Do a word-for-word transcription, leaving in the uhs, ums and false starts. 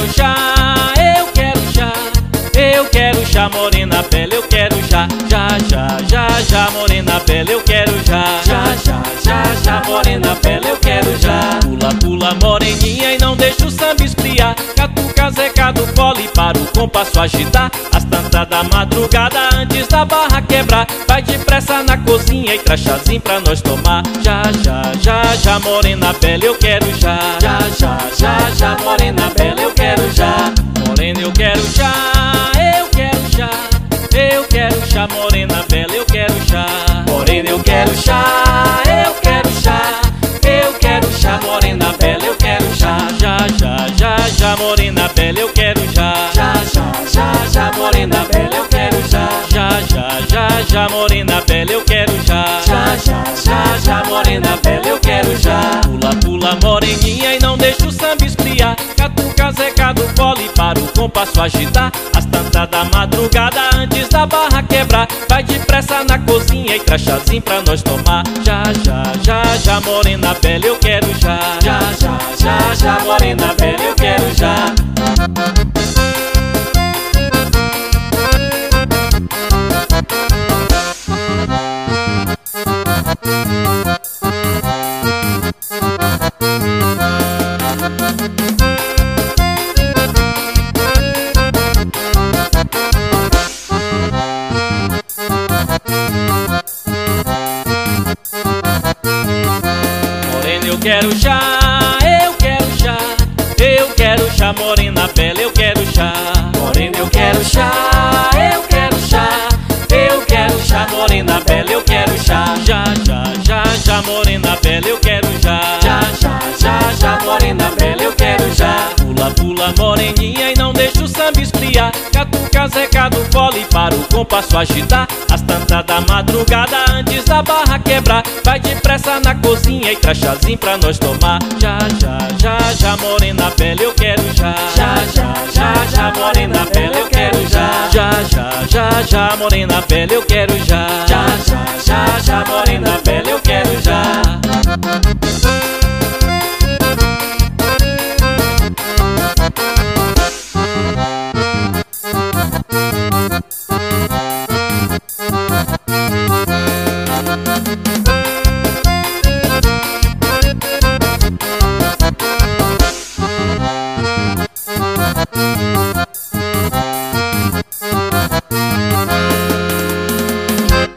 quero chá, eu quero chá, eu quero chá, morena bela, eu quero já, já, já, já, já, morena bela, eu quero já, já, já, já, já, morena bela, eu quero já. Pula, pula, moreninha e não deixa o samba esfriar. Catuca, zeca do fole para o compasso agitar. Às tantas da madrugada antes da barra quebrar, vai depressa na cozinha e traz chazinho pra nós tomar. Já, já, já, já, morena bela, eu quero já, já, já, já, já, morena bela, eu quero já. Morena, eu quero chá, eu quero chá, eu quero chá, morena bela, eu quero chá. Morena, eu quero chá, eu quero chá, eu quero chá, morena bela, eu quero chá. Já, já, já, já, morena bela, eu quero já. Já, já, já, já, morena bela, eu quero já. Já, já, já, já, morena bela, eu quero já. Já, já, já, já, morena bela, eu quero já. Pula, pula, moreninha e não deixa o samba esfriar. Catuca, zeca do fole para o compasso agitar. Às tantas da madrugada antes da barra quebrar, vai depressa na cozinha e traz chazinho pra nós tomar. Já, já, já, já, morena bela, eu quero já. Já, já, já, já, morena bela, eu quero já. Morena, eu quero chá, eu quero chá, eu quero chá, morena bela, eu quero chá. Morena, eu quero chá, eu quero chá, eu quero chá, morena bela, eu quero chá. Já, já, já, já, morena bela, eu quero já. Já, já, já, já, morena bela, eu quero já. Pula, pula, moreninha e não deixa o samba esfriar. Catuca, zeca do fole para o compasso agitar. Às tantas da madrugada antes da barra quebrar, vai depressa na cozinha e traz chazinho pra nós tomar. Já, já, já, já, morena bela, eu quero já. Já, já, já, já, morena bela, eu quero já. Já, já, já, já, morena bela, eu quero já.